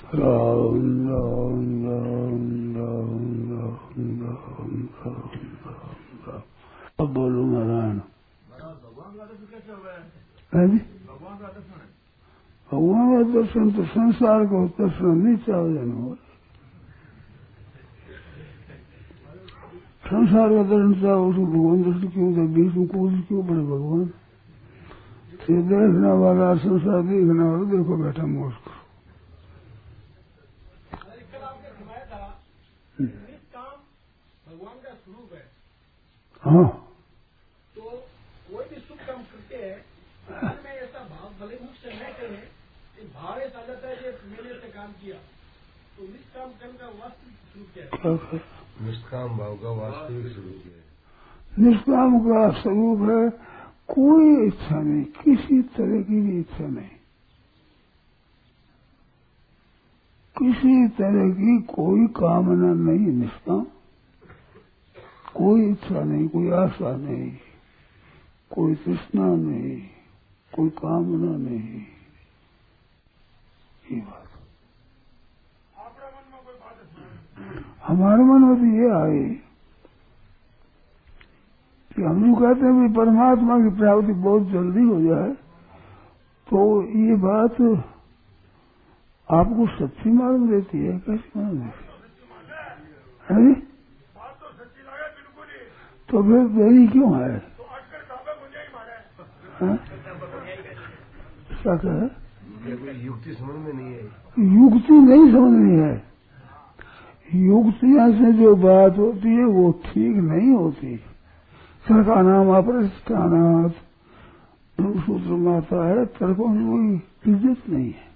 राम राम राम राम राम राम राम राम। अब बोलो नारायण। भगवान का दर्शन कैसे हुआ है? भगवान का दर्शन है। भगवान का दर्शन तो संसार को दर्शन नहीं चाहिए। संसार का दर्शन चाहे उसको भगवान दर्शन क्यों था? बीच में कूद क्यों पड़े भगवान? ये देखने वाला संसार देखने वाला देखो बैठा मोश को। भगवान का स्वरूप है। हाँ, तो कोई भी शुभ काम करते हैं मन में ऐसा भाव भले मुख से न कहे, भाव ऐसा आ जाता है कि मैंने ऐसे काम किया। तो निष्काम कर्म का वास्तविक स्वरूप क्या है? निष्काम भाव का वास्तविक स्वरूप है। निष्काम का स्वरूप है कोई इच्छा नहीं, किसी तरह की भी इच्छा नहीं, किसी तरह की कोई कामना नहीं। निष्काम कोई इच्छा नहीं, कोई आशा नहीं, कोई तृष्णा नहीं, कोई कामना नहीं। ये बात हमारे मन में तो ये आए कि हम लोग कहते हैं कि परमात्मा की प्राप्ति बहुत जल्दी हो जाए, तो ये बात आपको सच्ची मालूम देती है? कैसी मालूम देती है? तो फिर देरी क्यों है? क्या कहे? युक्ति समझ में नहीं है। युक्ति नहीं समझनी है। युक्तियां से जो बात होती है वो ठीक नहीं होती। का नाम अपरिष्टानाथ सूत्र माता है, तर्कों में कोई इज्जत नहीं है।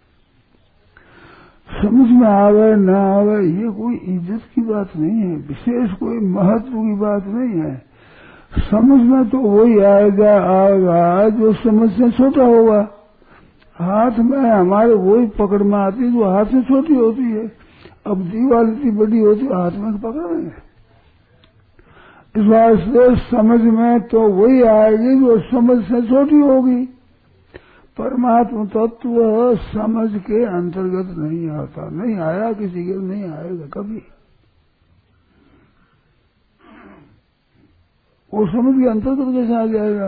समझ में आवे न आवे ये कोई इज्जत की बात नहीं है, विशेष कोई महत्व की बात नहीं है। समझ में तो वही आएगा जो समझ से छोटा होगा। हाथ में हमारे वही पकड़ में आती जो हाथ से छोटी होती है। अब दीवार इतनी बड़ी होती है, हाथ में पकड़ लेंगे। इस वास्ते समझ में तो वही आएगी जो समझ से छोटी होगी। परमात्मा तत्व समझ के अंतर्गत नहीं आता, नहीं आया, किसी के नहीं आएगा कभी। वो समझ के अंतर्गत कैसे आ जाएगा?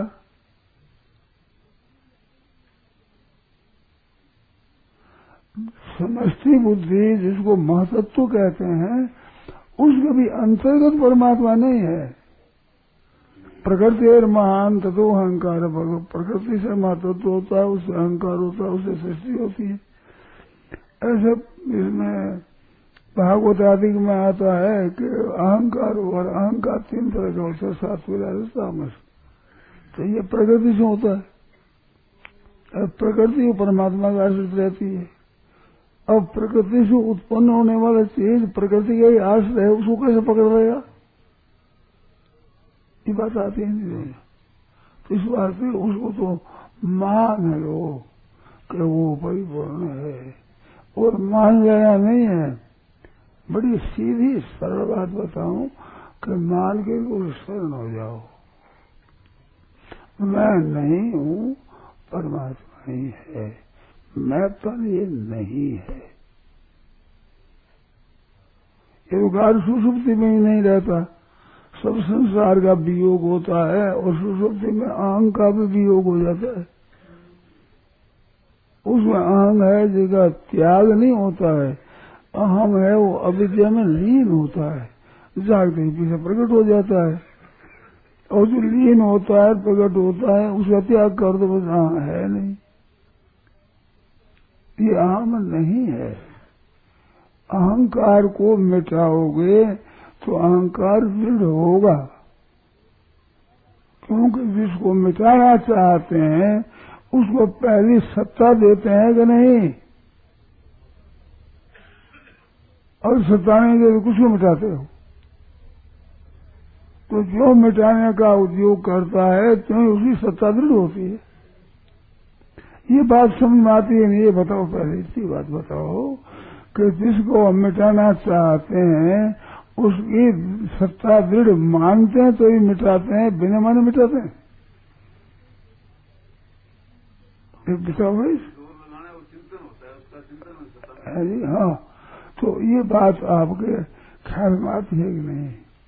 समष्टि बुद्धि जिसको महतत्व कहते हैं, उसके भी अंतर्गत परमात्मा नहीं है। प्रकृति और महान तत्व अहंकार, प्रकृति से महतत्व होता है, उससे अहंकार होता है, उससे सृष्टि होती है। ऐसे इसमें भागवत आदि में आता है कि अहंकार और अहंकार 3 तरह का होता है, सात्विक राजस तामस। तो ये प्रकृति से होता है। प्रकृति परमात्मा का आश्रित रहती है। अब प्रकृति से उत्पन्न होने वाला चीज प्रकृति का ही आश्रय है, उसको कैसे पकड़ रहेगा? ये बात आती है नहीं। तो इस वास्ते उसको तो मान लो कि वो परिपूर्ण है, और मान लेना नहीं है। बड़ी सीधी सरल बात बताऊं कि मान के उस शरण हो जाओ। मैं नहीं हूं, परमात्मा ही है। मैं पर ये नहीं है। ये उगार सुषुप्ति में ही नहीं रहता। सब संसार का वियोग होता है और सुषुप्ति में अहंग का भी वियोग हो जाता है। उसमें अहंग है जिसका त्याग नहीं होता है, अहम है वो अविद्या में लीन होता है, जागते ही पीछे प्रकट हो जाता है। और जो लीन होता है, प्रकट होता है, उसका त्याग कर दो बस अहम है नहीं। ये अहम नहीं है। अहंकार को मिटाओगे तो अहंकार दृढ़ होगा, क्योंकि जिसको मिटाना चाहते हैं उसको पहली सत्ता देते हैं कि नहीं? और सत्ता नहीं देते किसको मिटाते हो? तो जो मिटाने का उद्योग करता है तो उसकी सत्ता दृढ़ होती है। ये बात समझ में आती है नहीं? ये बताओ, पहले इसी बात बताओ कि जिसको हम मिटाना चाहते हैं उसकी सत्ता दृढ़ मानते हैं तो ही मिटाते हैं, बिना माने मिटाते हैं? बताओ भाई। है जी। हाँ, तो ये बात आपके ख्याल में आती है कि नहीं?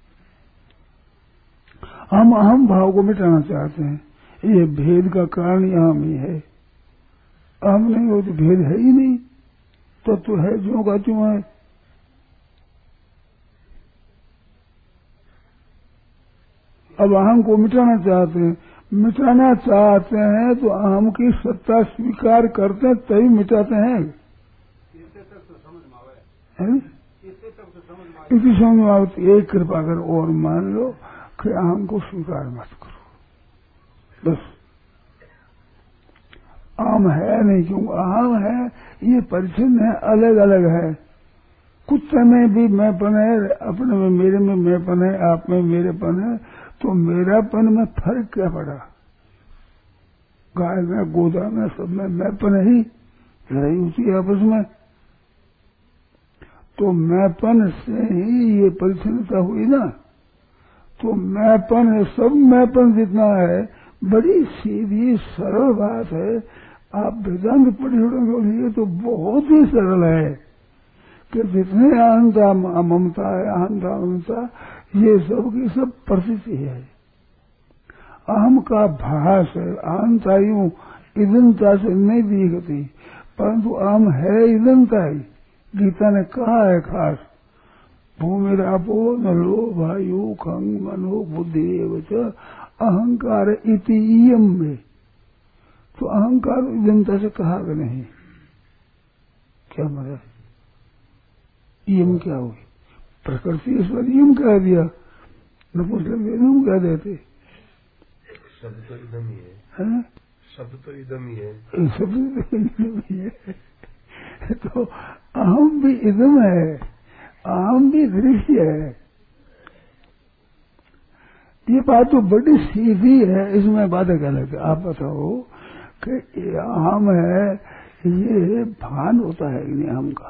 हम अहम भाव को मिटाना चाहते हैं। ये भेद का कारण अहम ही है। अहम नहीं हो तो भेद है ही नहीं, तो है ज्यों का त्यों है। अब अहम को मिटाना चाहते हैं, तो अहम की सत्ता स्वीकार करते हैं तभी मिटाते हैं। इसी समझ में आती एक कृपा कर और मान लो कि अहम को स्वीकार मत करो, बस। अहम है नहीं, क्यों अहम है, ये परिचिन है, अलग अलग है। कुत्ते में भी मैंपन है, अपने में मेरे में मैंपन है, आप में मेरेपन है, तो मेरापन में फर्क क्या पड़ा? गाय में, गोदा में, सब में मैंपन ही, लड़ाई होती है आपस में। तो मैंपन से ही ये परिच्छिन्नता हुई ना। तो मैंपन है, सब मैंपन जितना है, बड़ी सीधी सरल बात है। आप वेदांत पढ़िए तो बहुत ही सरल है कि जितने अहंता ममता है, अहंता ममता, ये सब की सब प्रसिद्धि है। अहम का भास है, अहंता यूं इदंता से नहीं दिखती, परंतु अहम है इदंता ही। गीता ने कहा है खास, भूमिरापो नलो वायु खंग मनो बुद्धि एवच अहंकार इति इयम में। तो अहंकार इदंता से कहा कि नहीं? क्या मतलब? इयम क्या हुई? प्रकृति ईश्वर इयम कह दिया, न पूछ लगे इयम कह देते। शब्द तो इदम ही है, शब्द तो इदम ही है, शब्द तो इदम ही है। तो अहम भी इदम है, अहम भी दृश्य है। ये बात तो बड़ी सीधी है, इसमें बात अलग है। आप बताओ कि अहम है, ये भान होता है कि नहीं? अहम का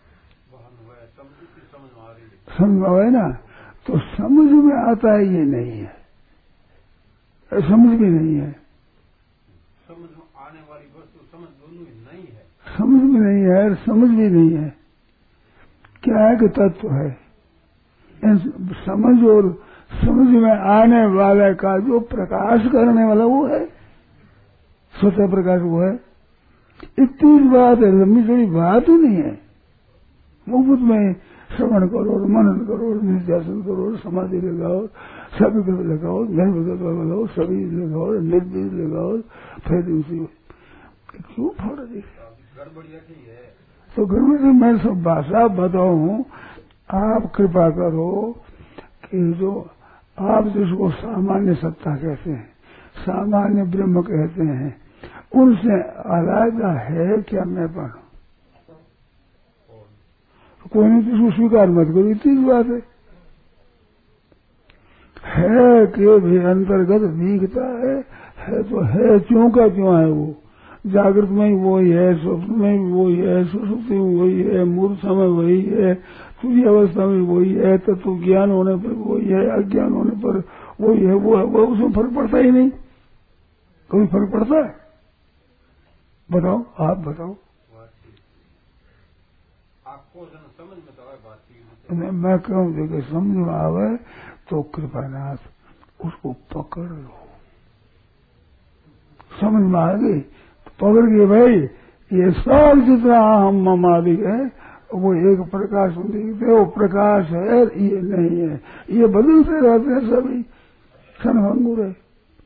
समझ में आए ना? तो समझ में आता है, ये नहीं है, समझ भी नहीं है। समझ में आने वाली वस्तु समझ दोनों ही नहीं है। समझ भी नहीं है, समझ भी नहीं है। क्या है कि तत्व है। समझ और समझ में आने वाले का जो प्रकाश करने वाला वो है, स्वतः प्रकाश वो है। इतनी बात है, लंबी चौड़ी बात ही नहीं है। मुफ्त में श्रवण करो, मनन करो, निध्यासन करो, समाधि लगाओ, सभी को लगाओ, गर्भ लगाओ, सभी लगाओ, निर्बीज लगाओ, फिर उसी क्यों फोड़ दी गड़बड़िया की है। तो गड़बड़ी मैं सब भाषा बताऊं, आप कृपा करो कि जो आप जिसको सामान्य सत्ता कहते हैं, सामान्य ब्रह्म कहते हैं, उनसे अलग है क्या मैं पढ़ू? कोई नहीं, तो स्वीकार मत करो, इतनी बात है कि भी अंतर्गत दिखता है तो है, क्यों का क्यों है वो। जागृत में ही वही है, स्वप्न में भी वही है, सुषुप्ति में वही है, मूर्ख समय वही है, तुझी अवस्था में वही है, तत्व ज्ञान होने पर वही है, अज्ञान होने पर वही है। वो उसमें फर्क पड़ता ही नहीं। कोई फर्क पड़ता है? बताओ, आप बताओ। आपको समझ में तो बात मैं कहूँ देखिए, समझ में आवे तो कृपानाथ उसको पकड़ लो। समझ में आ गई तो पकड़ के भाई, ये सब जितना हम ममालिक है वो एक प्रकाश दिखते, वो प्रकाश है, ये नहीं है। ये बदलते रहते हैं सभी क्षणभंगुर है।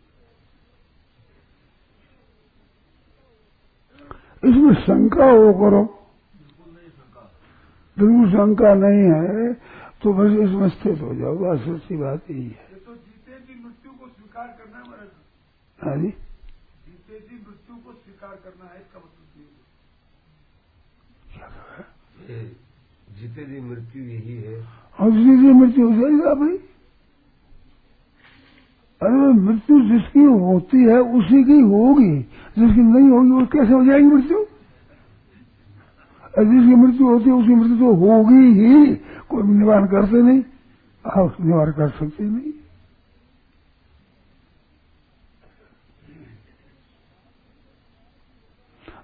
इसमें शंका हो करो, बिल्कुल शंका नहीं है तो बस इसमें स्थित हो जाओ, बस सच्ची बात यही है। तो जीते जी मृत्यु को स्वीकार करना है महाराज। हाँ जी, जीते जी मृत्यु को स्वीकार करना है, इसका मतलब क्या है? जीते जी मृत्यु यही है। और जीते मृत्यु हो जाएगा भाई। अरे मृत्यु जिसकी होती है उसी की होगी, जिसकी नहीं होगी वो कैसे हो जाएगी मृत्यु? जिसकी मृत्यु होती है उसकी मृत्यु तो होगी ही, कोई निवारण करते नहीं, आप निवारण कर सकते नहीं।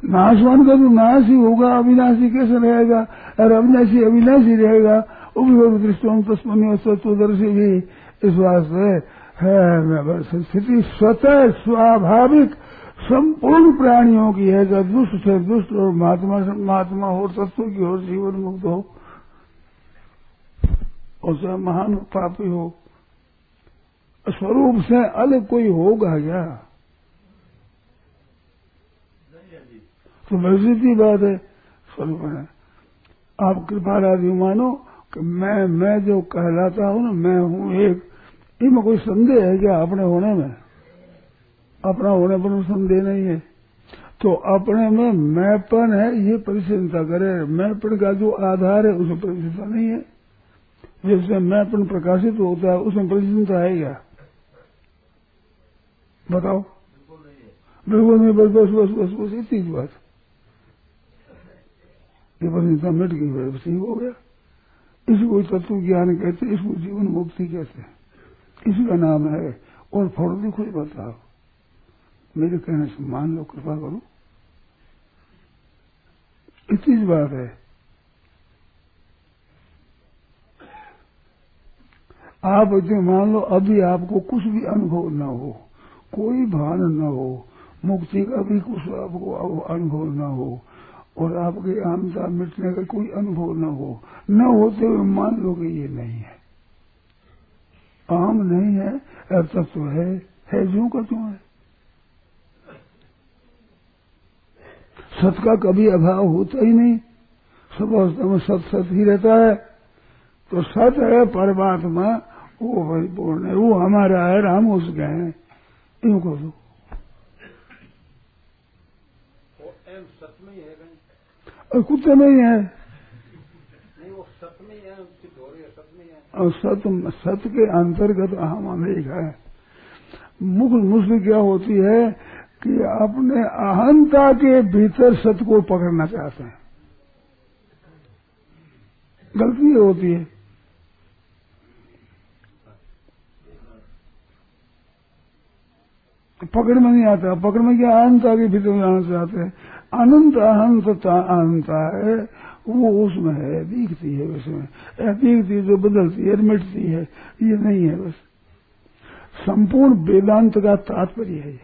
नाशवान का तो नाश ही होगा, अविनाशी कैसे रहेगा? और अविनाशी अविनाशी रहेगा। दृष्टि तस्मनी सत्वदर्शी भी इस वास्ते है स्थिति स्वतः स्वाभाविक संपूर्ण प्राणियों की है। जब दुष्ट से दुष्ट और महात्मा से महात्मा हो, तत्व की हो, जीवन मुक्त हो, और चाहे महान पापी हो, स्वरूप से अलग कोई होगा क्या? तो वैसी बात है स्वरूप है। आप कृपा आदि मानो कि मैं जो कहलाता हूं ना, मैं हूं एक, इनमें कोई संदेह है क्या? अपने होने में, अपना होने पर संदेह नहीं है। तो अपने में मैंपन है, ये परिचिनता करे। मैंपन का जो आधार है उसमें परिचिनता नहीं है। जैसे मैंपन प्रकाशित होता है उसमें परिचिनता है क्या? बताओ। बिल्कुल नहीं। बस बस बस बस बस इतनी बात। ये परिचिनता मिट गई, बस ठीक हो गया। इसको तत्व ज्ञान कहते, इसको जीवन मुक्ति कहते हैं। इसी का नाम है। और फोड़ भी कोई बताओ, मेरे कहने से मान लो, कृपा करो, इतनी बात है। आप इतने मान लो, अभी आपको कुछ भी अनुभव न हो, कोई भान न हो, मुक्ति का भी कुछ आपको अनुभव न हो, और आपके आमता मिटने का कोई अनुभव न हो, न होते हुए मान लो कि ये नहीं है, आम नहीं है, तत्व है जो का क्यों है। सत का कभी अभाव होता ही नहीं, सब अवस्था में सत सत ही रहता है। तो सत है परमात्मा, वो परिपूर्ण है, वो हमारा है, हम उसके हैं। इनको दो सत में ही है और कुत्ते में ही है। नहीं, वो सत में ही है, उसकी डोरी सत में ही है। और सत के अंतर्गत अहम अनेक है। मुख्य क्या होती है कि अपने अहंता के भीतर सत्य को पकड़ना चाहते हैं, गलती होती है। पकड़ में नहीं आता, पकड़ में क्या अहंता के भीतर जाना चाहते हैं। अनंत अहंतता अहंता है, वो उसमें है, दिखती है, उसमें दिखती है, जो बदलती है, मिटती है, ये नहीं है। बस संपूर्ण वेदांत का तात्पर्य है ये।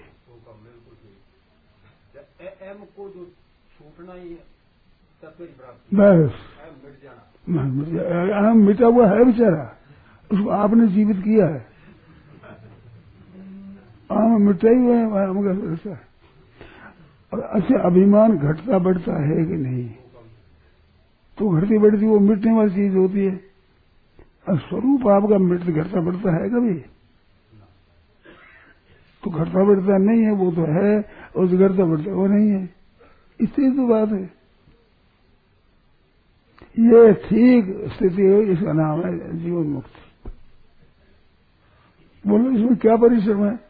एम को जो छूटना ही बस अहम मिटा हुआ है बेचारा, उसको आपने जीवित किया है। हम मिटा ही हुए हैं हम का। और अच्छा, अभिमान घटता बढ़ता है कि नहीं? तो घटती बढ़ती वो मिटने वाली चीज होती है। और स्वरूप आपका मिट घटता बढ़ता है कभी? तो घटता बढ़ता नहीं है, वो तो है, और घटता बढ़ता वो नहीं है। इतनी तो बात है। ये ठीक स्थिति है, इसका नाम है जीवन मुक्ति। बोलो इसमें क्या परिश्रम है?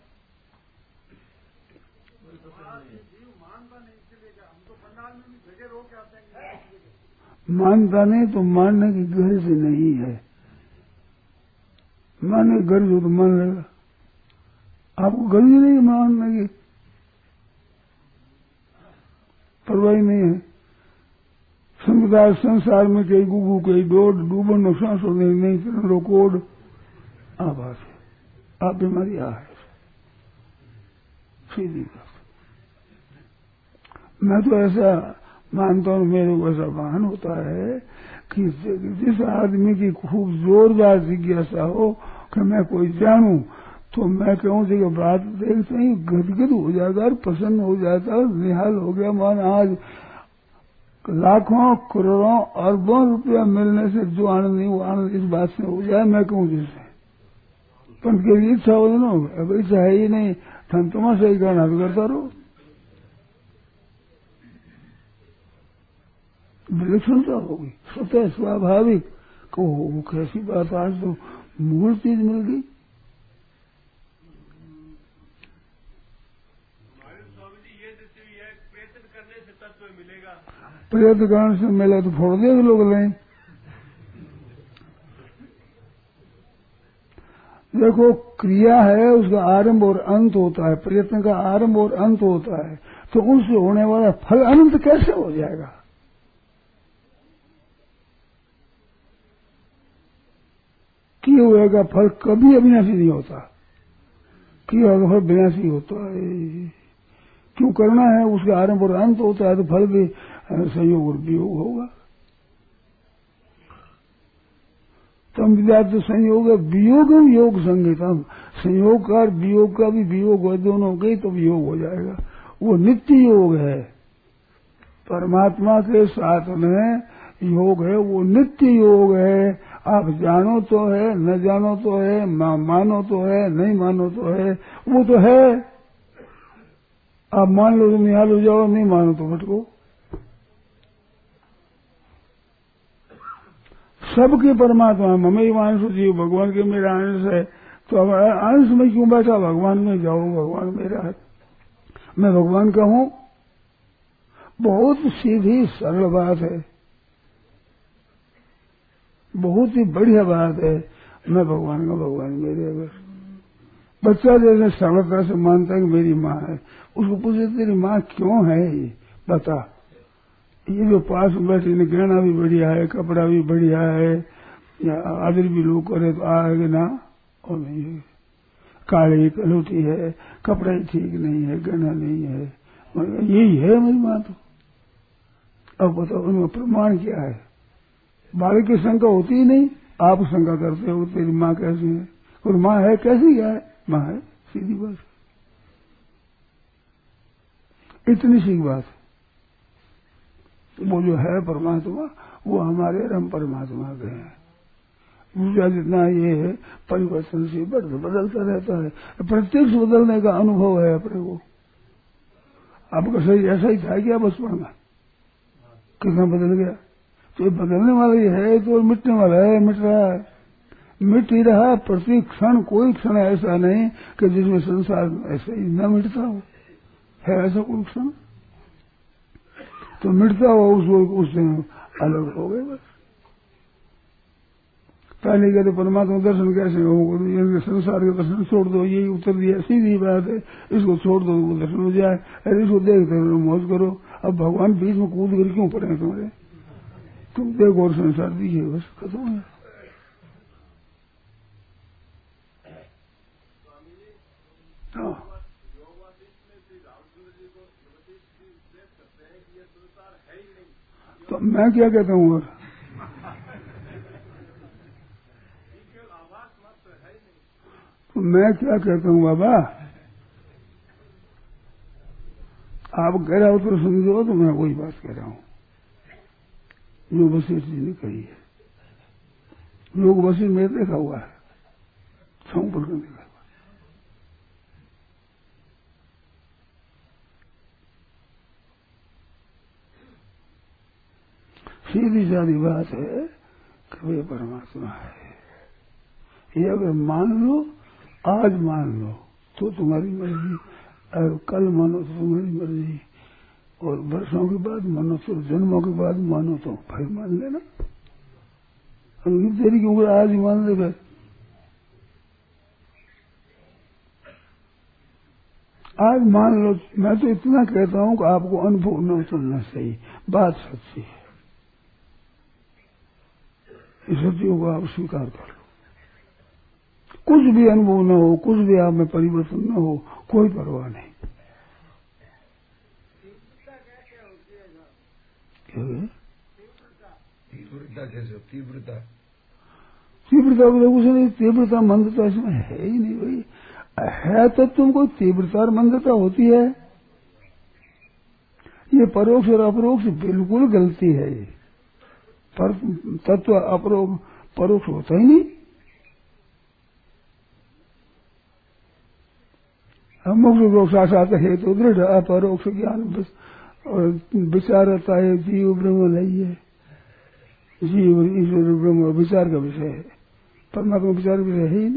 मानता नहीं तो मानने की गरज नहीं है। मानने की गरज हो तो मान लेगा, आपको गरज नहीं मानने की, परवाही नहीं है। संसार में कई गुगु कई डोड डूबन नो सांसो नहीं तेरो कोड आवाज है। आप बीमारी आ है सीधी बात। मैं तो ऐसा मानता हूँ, मेरे को ऐसा भान होता है कि जिस आदमी की खूब जोरदार जिज्ञासा हो कि मैं कोई जानूं, तो मैं कहूँ कि बात देखते ही गदगद हो जाता और प्रसन्न हो जाता और निहाल हो गया। मान आज लाखों करोड़ों अरबों रुपया मिलने से जो आनंद नहीं, वो आनंद इस बात से हो जाए। मैं कहूँ जिससे पंत की इच्छा हो ना, अब इच्छा है ही नहीं, धन तमाशा ही करना भी करता रहो। विलक्षणता होगी, स्वतः स्वाभाविक को कैसी बात, आज तो मूल चीज मिल गई। प्रयत्न करने से मिला तो फोड़ दे लोग लें। देखो, क्रिया है, उसका आरंभ और अंत होता है, प्रयत्न का आरंभ और अंत होता है। तो उससे होने वाला फल अनंत कैसे हो जाएगा? किए हुए का फल कभी अविनाशी नहीं होता, किया हुआ फल विनाशी होता है। क्यों करना है? उसके आरंभ और अंत होता है, तो फल भी संयोग और वियोग होगा। तम विद्यार्थ संयोग है वियोगम योग संगीतम, संयोग का वियोग का भी वियोग हो, दोनों के तो वियोग हो जाएगा। वो नित्य योग है, परमात्मा के साथ में योग है, वो नित्य योग है। आप जानो तो है, न जानो तो है, मानो तो है, नहीं मानो तो है, वो तो है। आप मान लो तो निहाल हो जाओ, नहीं मानो तो भटको। सबके परमात्मा ममई मानसु जीव, भगवान के मेरा अंश है, तो अब अंश में क्यों बैठा? भगवान में जाओ, भगवान मेरा है, मैं भगवान का हूं। बहुत सीधी सरल बात है, बहुत ही बढ़िया बात है। मैं भगवान का, भगवान मेरे। बस बच्चा जैसे सरलता से मानता है कि मेरी माँ है, उसको पूछे तेरी माँ क्यों है, ये बता। ये जो पास में बैठे ने गहना भी बढ़िया है, कपड़ा भी बढ़िया है, या आदर भी लोग करे तो आगे ना, और नहीं है, काली कलूटी है, कपड़ा ही ठीक नहीं है, गहना नहीं है, यही है मेरी माँ। तो अब बताओ उनमें प्रमाण क्या है? बालक की शंका होती ही नहीं, आप शंका करते हो तेरी माँ कैसी है, और माँ है कैसी, क्या है? माँ है, सीधी बात, इतनी सी बात। वो जो है परमात्मा, वो हमारे रम परमात्मा के हैं। दूसरा जितना ये है परिवर्तन से बदलता रहता है, प्रत्यक्ष बदलने का अनुभव है अपने को। आपका सही ऐसा ही था क्या बचपन में? कितना बदल गया? तो ये बदलने वाला ही है, तो मिटने वाला है, मिट रहा है, मिट ही रहा। प्रति क्षण कोई क्षण ऐसा नहीं कि जिसमें संसार ऐसे ही न मिटता हो, है ऐसा कोई क्षण? तो मिटता हो उससे अलग हो गए। बस पहले कहते परमात्मा दर्शन कैसे हो, संसार के दर्शन छोड़ दो, यही उत्तर दिया, सीधी बात है, इसको छोड़ दो वो दर्शन हो जाए, अरे इसको देखते रहो, मौज करो। अब भगवान बीच में कूद कर क्यों पड़े तुम्हारे? तुम देखो और संसार दीजिए, बस खत्म है। हाँ, तो मैं क्या कहता हूँ? और तो मैं क्या कहता हूँ बाबा, आप कह रहे हो तो समझो, तो मैं वही बात कह रहा हूँ जो वशिष्ठ जी ने कही है। योग वशिष्ठ में देखा हुआ है, संपूर्ण करने का। सीधी सादी बात है कि वे परमात्मा है। ये अगर मान लो, आज मान लो तो तुम्हारी मर्जी, और कल मानो तो तुम्हारी मर्जी, और वर्षों के बाद मानो तो, जन्मों के बाद मानो तो फिर मान लेना। तेरी की उम्र आज ही मान ले। फिर आज मान लो। मैं तो इतना कहता हूँ कि आपको अनुभव न सुनना सही, बात सच्ची है, इस सत्यों को आप स्वीकार कर लो। कुछ भी अनुभव न हो, कुछ भी आप में परिवर्तन न हो, कोई परवाह नहीं। तीव्रता कैसे? तीव्रता कुछ नहीं, तीव्रता मंदता इसमें है ही नहीं भाई। है तो तुमको तीव्रता और मंदता होती है, ये परोक्ष और अपरोक्ष बिल्कुल गलती है। ये पर तत्व परोक्ष होता ही नहीं। मोक्ष साक्षात हेतु दृढ़ अपरोक्ष ज्ञान और विचारता है, जीव ब्रह्म नहीं है, जीव ईश्वर ब्रह्म विचार का विषय है, परमात्मा विचार का विषय है ही नहीं।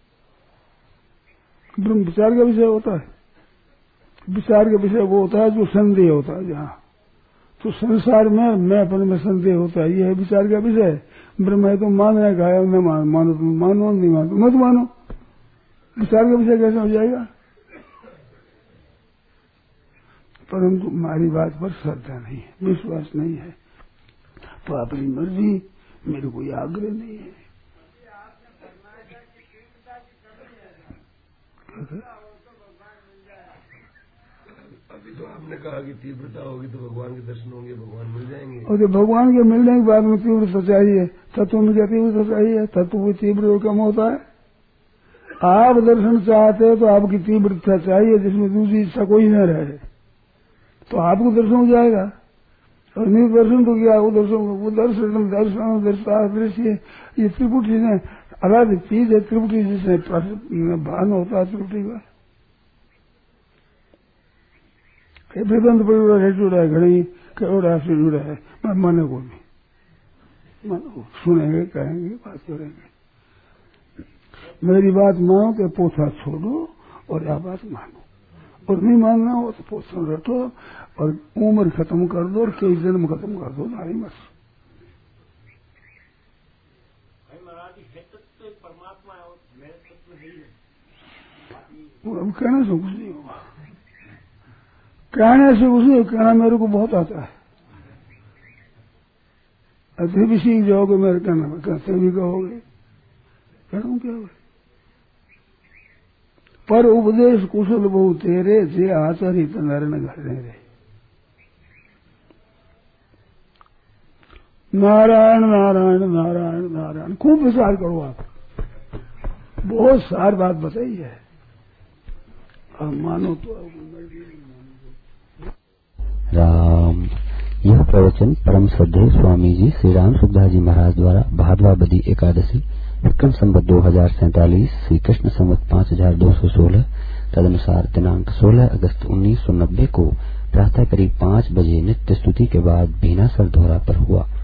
ब्रह्म विचार का विषय होता है, विचार का विषय वो होता है जो संदेह होता है। जहाँ तो संसार में मैं अपन में संदेह होता है, ये है विचार का विषय। ब्रह्म है तो मान रहे गाया, न मानो तुम मानो, नहीं मानो मत मानो, विचार का विषय कैसे हो जाएगा? परंतु हमारी बात पर श्रद्धा नहीं है, विश्वास नहीं है। तो अपनी मर्जी, मेरे कोई आग्रह नहीं है। अभी तो आपने कहा कि तीव्रता होगी तो भगवान के दर्शन होंगे, भगवान मिल जाएंगे। और जब भगवान के मिलने के बाद में तीव्रता चाहिए, तत्व में क्या तीव्रता चाहिए? तत्व को तीव्र और कम होता है। आप दर्शन चाहते हो तो आपकी तीव्रता चाहिए जिसमें दूसरी इच्छा कोई न रहे, तो आपको दर्शन हो जाएगा। और नहीं दर्शन तो क्या, वो दर्शन दृश्य, ये त्रिपुटी ने अलग चीज है। त्रिपुटी जिसने भान होता है त्रिपुटी का वेदांत पर जुड़ा है, घड़ी करोड़ा से जुड़ा है। मैं माने को नहीं, मानो सुनेंगे, कहेंगे, बात करेंगे। मेरी बात मानो तो पोथा छोड़ो और यह बात मानो, और नहीं मानना हो तो पोथा रटो और उम्र खत्म कर दो और कई जन्म खत्म कर दो। नारी मत अब कहने से कुछ नहीं होगा, कहने से कुछ नहीं, कहना मेरे को बहुत आता है। अति भी सीख जाओगे मेरे कहना में, कहते भी कहोगे, कहूँ क्या होगा। पर उपदेश कुशल बहु तेरे, जे आचरित नर न घरे रे। नारायण नारायण नारायण नारायण खूब विचार करो। आप बहुत सार बात बताई है, अब मानो तो राम। यह प्रवचन परम श्रद्धेय स्वामी जी श्री राम सुखदास जी महाराज द्वारा भादवाबदी एकादशी विक्रम संवत 2047 श्री कृष्ण संवत 5216 तदनुसार दिनांक 16 अगस्त 1990 को प्रातः करीब 5 बजे नित्य स्तुति के बाद भीनासर धोरा पर हुआ।